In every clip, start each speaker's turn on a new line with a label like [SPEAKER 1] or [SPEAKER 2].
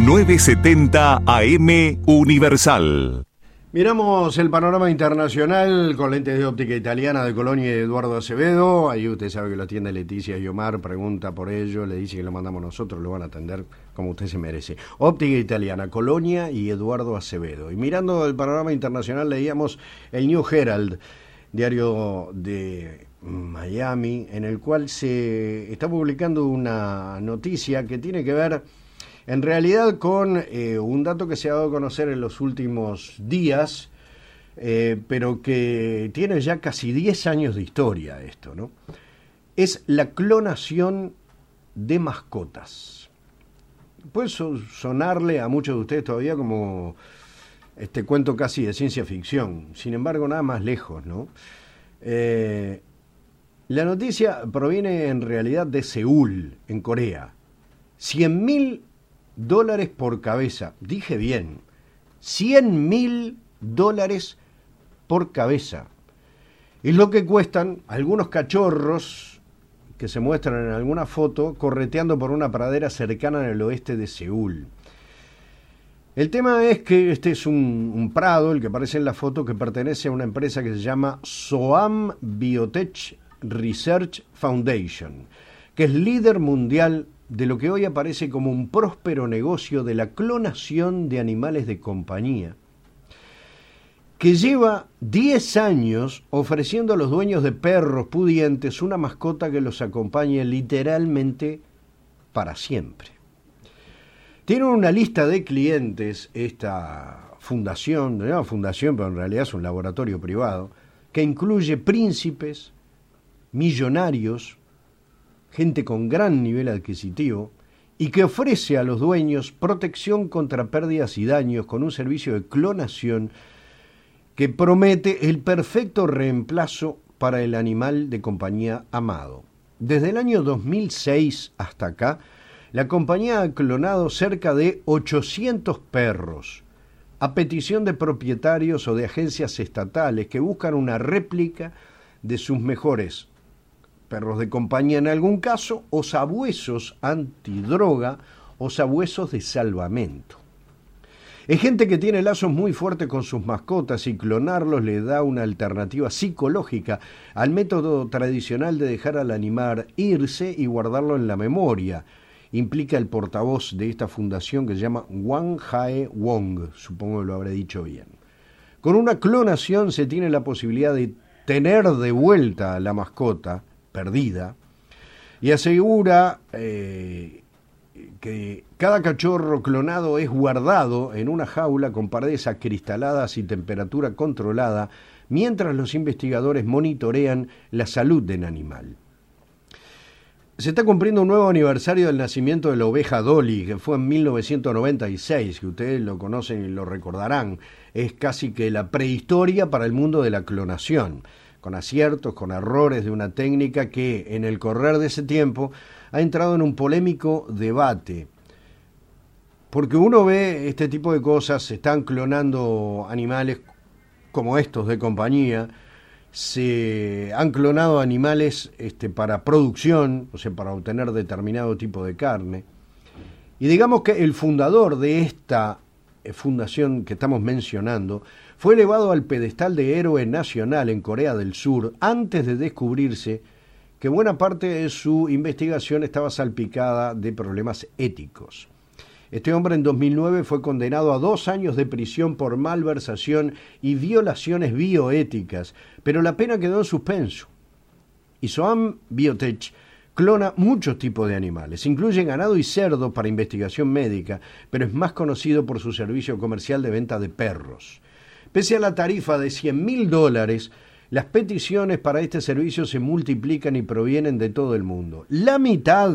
[SPEAKER 1] 970 AM Universal.
[SPEAKER 2] Miramos el panorama internacional con lentes de óptica italiana de Colonia y Eduardo Acevedo. Ahí usted sabe que lo atiende Leticia y Omar, pregunta por ello, le dice que lo mandamos nosotros, lo van a atender como usted se merece. Óptica italiana, Colonia y Eduardo Acevedo. Y mirando el panorama internacional leíamos el New Herald, diario de Miami, en el cual se está publicando una noticia que tiene que ver en realidad con un dato que se ha dado a conocer en los últimos días, pero que tiene ya casi 10 años de historia esto, ¿no? Es la clonación de mascotas. Puede sonarle a muchos de ustedes todavía como este cuento casi de ciencia ficción, sin embargo nada más lejos, ¿no? La noticia proviene en realidad de Seúl, en Corea. $100.000 por cabeza, dije bien, $100.000 por cabeza. Es lo que cuestan algunos cachorros que se muestran en alguna foto correteando por una pradera cercana en el oeste de Seúl. El tema es que este es un prado, el que aparece en la foto, que pertenece a una empresa que se llama Soam Biotech Research Foundation, que es líder mundial de lo que hoy aparece como un próspero negocio de la clonación de animales de compañía, que lleva 10 años ofreciendo a los dueños de perros pudientes una mascota que los acompañe literalmente para siempre. Tiene una lista de clientes esta fundación, no llama fundación, pero en realidad es un laboratorio privado, que incluye príncipes, millonarios, gente con gran nivel adquisitivo, y que ofrece a los dueños protección contra pérdidas y daños con un servicio de clonación que promete el perfecto reemplazo para el animal de compañía amado. Desde el año 2006 hasta acá, la compañía ha clonado cerca de 800 perros, a petición de propietarios o de agencias estatales que buscan una réplica de sus mejores perros de compañía en algún caso, o sabuesos antidroga o sabuesos de salvamento. Es gente que tiene lazos muy fuertes con sus mascotas y clonarlos le da una alternativa psicológica al método tradicional de dejar al animal irse y guardarlo en la memoria, implica el portavoz de esta fundación que se llama Wang Hae Wong, supongo que lo habré dicho bien. Con una clonación se tiene la posibilidad de tener de vuelta a la mascota perdida, y asegura que cada cachorro clonado es guardado en una jaula con paredes acristaladas y temperatura controlada, mientras los investigadores monitorean la salud del animal. Se está cumpliendo un nuevo aniversario del nacimiento de la oveja Dolly, que fue en 1996, que ustedes lo conocen y lo recordarán. Es casi que la prehistoria para el mundo de la clonación, con aciertos, con errores de una técnica que en el correr de ese tiempo ha entrado en un polémico debate. Porque uno ve este tipo de cosas, se están clonando animales como estos de compañía, se han clonado animales para producción, o sea, para obtener determinado tipo de carne. Y digamos que el fundador de esta fundación que estamos mencionando fue elevado al pedestal de héroe nacional en Corea del Sur antes de descubrirse que buena parte de su investigación estaba salpicada de problemas éticos. Este hombre en 2009 fue condenado a 2 años de prisión por malversación y violaciones bioéticas, pero la pena quedó en suspenso. Y Soam Biotech clona muchos tipos de animales, incluye ganado y cerdo para investigación médica, pero es más conocido por su servicio comercial de venta de perros. Pese a la tarifa de $100.000, las peticiones para este servicio se multiplican y provienen de todo el mundo. La mitad,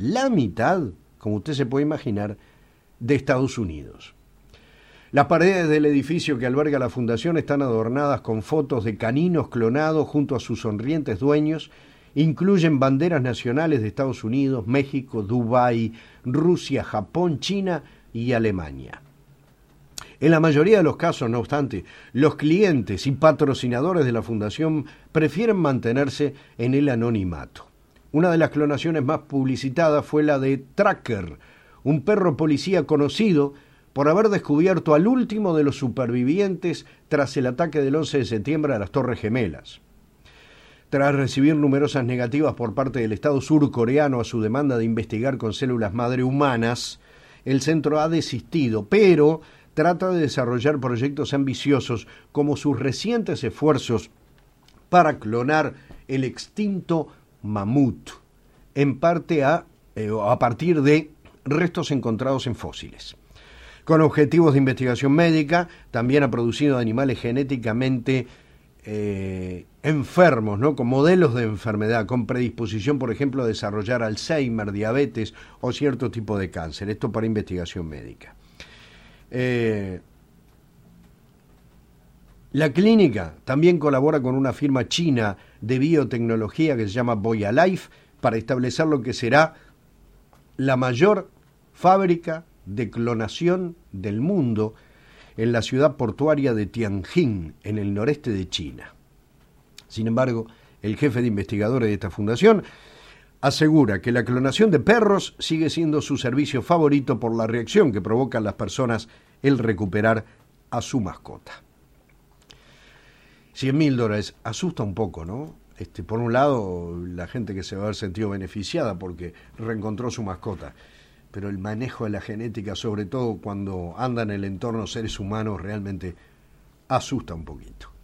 [SPEAKER 2] como usted se puede imaginar, de Estados Unidos. Las paredes del edificio que alberga la fundación están adornadas con fotos de caninos clonados junto a sus sonrientes dueños. Incluyen banderas nacionales de Estados Unidos, México, Dubái, Rusia, Japón, China y Alemania. En la mayoría de los casos, no obstante, los clientes y patrocinadores de la fundación prefieren mantenerse en el anonimato. Una de las clonaciones más publicitadas fue la de Tracker, un perro policía conocido por haber descubierto al último de los supervivientes tras el ataque del 11 de septiembre a las Torres Gemelas. Tras recibir numerosas negativas por parte del Estado surcoreano a su demanda de investigar con células madre humanas, el centro ha desistido, pero trata de desarrollar proyectos ambiciosos como sus recientes esfuerzos para clonar el extinto mamut, en parte a partir de restos encontrados en fósiles. Con objetivos de investigación médica, también ha producido animales genéticamente enfermos, ¿no? Con modelos de enfermedad, con predisposición, por ejemplo, a desarrollar Alzheimer, diabetes o cierto tipo de cáncer. Esto para investigación médica. La clínica también colabora con una firma china de biotecnología que se llama Boyalife para establecer lo que será la mayor fábrica de clonación del mundo en la ciudad portuaria de Tianjin, en el noreste de China. Sin embargo, el jefe de investigadores de esta fundación asegura que la clonación de perros sigue siendo su servicio favorito por la reacción que provocan las personas el recuperar a su mascota. $100.000 asusta un poco, ¿no? Por un lado, la gente que se va a haber sentido beneficiada porque reencontró su mascota, pero el manejo de la genética, sobre todo cuando andan en el entorno seres humanos, realmente asusta un poquito.